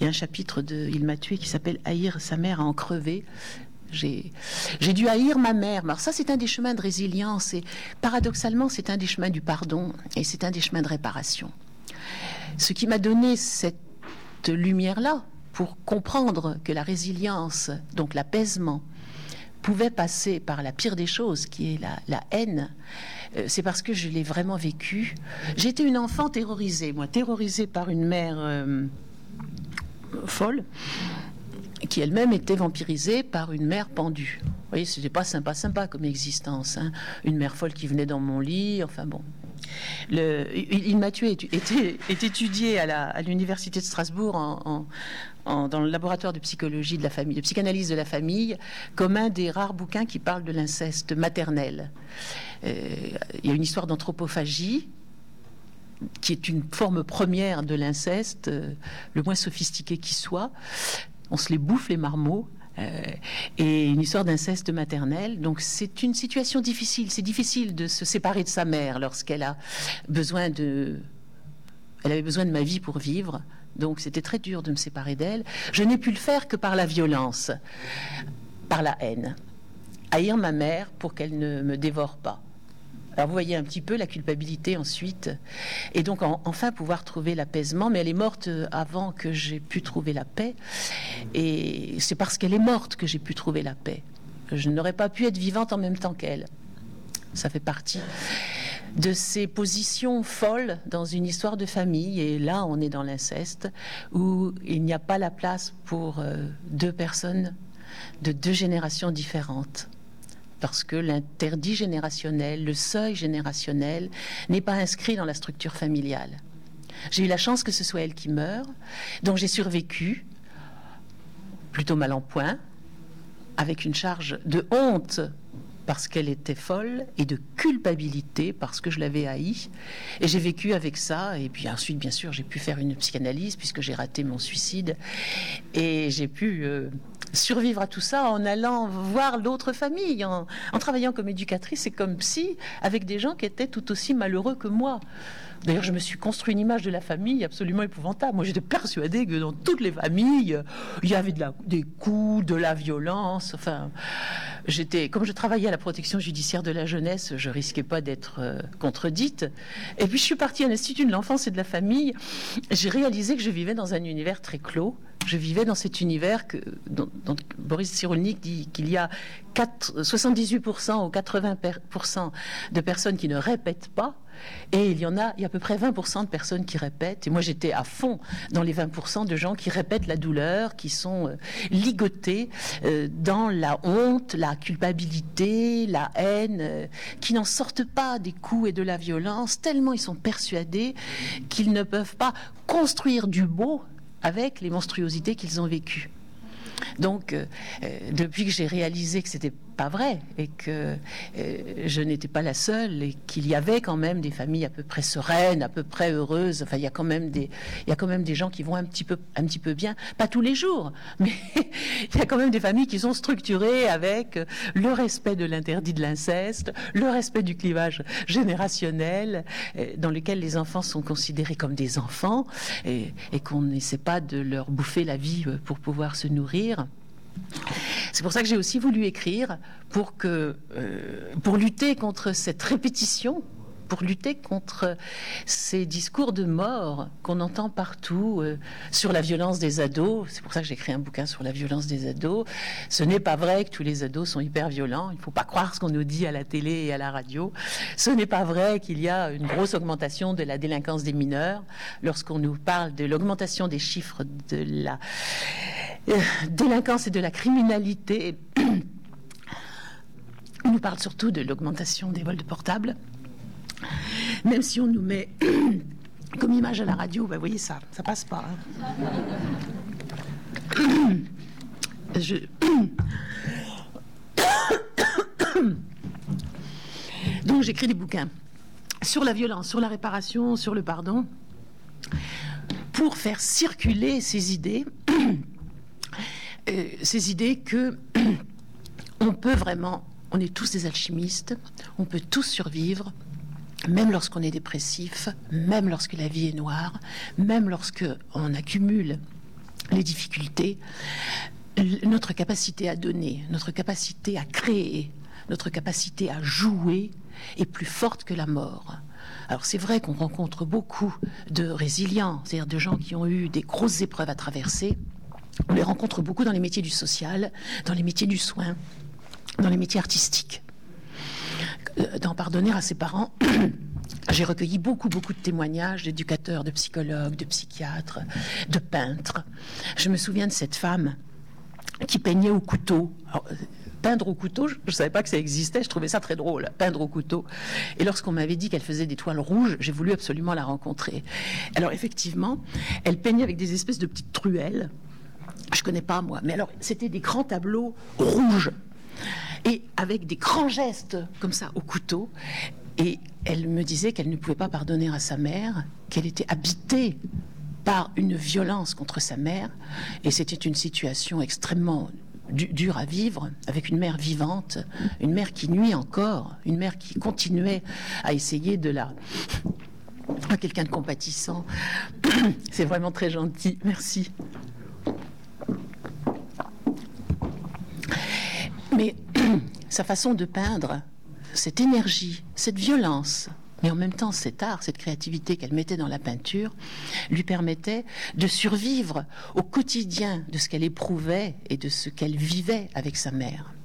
y a un chapitre de Il m'a tué qui s'appelle Haïr sa mère à en crever. J'ai dû haïr ma mère. Alors ça, c'est un des chemins de résilience et paradoxalement, c'est un des chemins du pardon et c'est un des chemins de réparation. Ce qui m'a donné cette lumière-là pour comprendre que la résilience, donc l'apaisement, pouvait passer par la pire des choses, qui est la haine, c'est parce que je l'ai vraiment vécu. J'étais une enfant terrorisée, moi, terrorisée par une mère folle, qui elle-même était vampirisée par une mère pendue. Vous voyez, c'était pas sympa comme existence, hein. Une mère folle qui venait dans mon lit, enfin bon. Il m'a tué est étudié à l'université de Strasbourg dans le laboratoire de psychologie de la famille, de psychanalyse de la famille, comme un des rares bouquins qui parle de l'inceste maternel. Il y a une histoire d'anthropophagie qui est une forme première de l'inceste, le moins sophistiqué qui soit. On se les bouffe, les marmots. Et une histoire d'inceste maternel. Donc c'est une situation difficile. C'est difficile de se séparer de sa mère lorsqu'elle a besoin de... Elle avait besoin de ma vie pour vivre. Donc c'était très dur de me séparer d'elle. Je n'ai pu le faire que par la violence, par la haine. Haïr ma mère pour qu'elle ne me dévore pas. Alors vous voyez un petit peu la culpabilité ensuite, et donc enfin pouvoir trouver l'apaisement, mais elle est morte avant que j'ai pu trouver la paix, et c'est parce qu'elle est morte que j'ai pu trouver la paix. Je n'aurais pas pu être vivante en même temps qu'elle. Ça fait partie de ces positions folles dans une histoire de famille, et là on est dans l'inceste, où il n'y a pas la place pour deux personnes de deux générations différentes. Parce que l'interdit générationnel, le seuil générationnel n'est pas inscrit dans la structure familiale. J'ai eu la chance que ce soit elle qui meure, donc j'ai survécu, plutôt mal en point, avec une charge de honte parce qu'elle était folle et de culpabilité parce que je l'avais haïe. Et j'ai vécu avec ça. Et puis ensuite, bien sûr, j'ai pu faire une psychanalyse puisque j'ai raté mon suicide. Et j'ai pu survivre à tout ça en allant voir l'autre famille, en travaillant comme éducatrice et comme psy avec des gens qui étaient tout aussi malheureux que moi. D'ailleurs, je me suis construit une image de la famille absolument épouvantable. Moi, j'étais persuadée que dans toutes les familles, il y avait des coups, de la violence. Enfin, comme je travaillais à la protection judiciaire de la jeunesse, je risquais pas d'être contredite. Et puis, je suis partie à l'Institut de l'enfance et de la famille. J'ai réalisé que je vivais dans un univers très clos. Je vivais dans cet univers dont Boris Cyrulnik dit qu'il y a 78% ou 80% de personnes qui ne répètent pas, et il y a à peu près 20% de personnes qui répètent. Et moi, j'étais à fond dans les 20% de gens qui répètent la douleur, qui sont ligotés dans la honte, la culpabilité, la haine, qui n'en sortent pas des coups et de la violence, tellement ils sont persuadés qu'ils ne peuvent pas construire du beau avec les monstruosités qu'ils ont vécues. Donc, depuis que j'ai réalisé que c'était pas vrai et que je n'étais pas la seule et qu'il y avait quand même des familles à peu près sereines, à peu près heureuses. Enfin, il y a quand même des gens qui vont un petit peu bien, pas tous les jours, mais il y a quand même des familles qui sont structurées avec le respect de l'interdit de l'inceste, le respect du clivage générationnel, dans lequel les enfants sont considérés comme des enfants et qu'on n'essaie pas de leur bouffer la vie pour pouvoir se nourrir. C'est pour ça que j'ai aussi voulu écrire pour lutter contre cette répétition, pour lutter contre ces discours de mort qu'on entend partout sur la violence des ados. C'est pour ça que j'ai écrit un bouquin sur la violence des ados. Ce n'est pas vrai que tous les ados sont hyper violents. Il ne faut pas croire ce qu'on nous dit à la télé et à la radio. Ce n'est pas vrai qu'il y a une grosse augmentation de la délinquance des mineurs. Lorsqu'on nous parle de l'augmentation des chiffres de la délinquance et de la criminalité, on nous parle surtout de l'augmentation des vols de portables. Même si on nous met comme image à la radio, vous voyez, ça passe pas. Hein. Donc j'écris des bouquins sur la violence, sur la réparation, sur le pardon, pour faire circuler ces idées que on peut vraiment, on est tous des alchimistes, on peut tous survivre, même lorsqu'on est dépressif, même lorsque la vie est noire, même lorsque on accumule les difficultés, notre capacité à donner, notre capacité à créer, notre capacité à jouer est plus forte que la mort. Alors c'est vrai qu'on rencontre beaucoup de résilients, c'est-à-dire de gens qui ont eu des grosses épreuves à traverser. On les rencontre beaucoup dans les métiers du social, dans les métiers du soin, dans les métiers artistiques. D'en pardonner à ses parents, j'ai recueilli beaucoup de témoignages d'éducateurs, de psychologues, de psychiatres, de peintres. Je me souviens de cette femme qui peignait au couteau. Alors, peindre au couteau, je ne savais pas que ça existait, je trouvais ça très drôle, peindre au couteau. Et lorsqu'on m'avait dit qu'elle faisait des toiles rouges, j'ai voulu absolument la rencontrer. Alors effectivement, elle peignait avec des espèces de petites truelles. Je ne connais pas moi, mais alors c'était des grands tableaux rouges et avec des grands gestes comme ça au couteau. Et elle me disait qu'elle ne pouvait pas pardonner à sa mère, qu'elle était habitée par une violence contre sa mère, et c'était une situation extrêmement dure à vivre, avec une mère vivante, une mère qui nuit encore, une mère qui continuait à essayer de la... à quelqu'un de compatissant. C'est vraiment très gentil, merci. Mais sa façon de peindre, cette énergie, cette violence, mais en même temps cet art, cette créativité qu'elle mettait dans la peinture, lui permettait de survivre au quotidien de ce qu'elle éprouvait et de ce qu'elle vivait avec sa mère.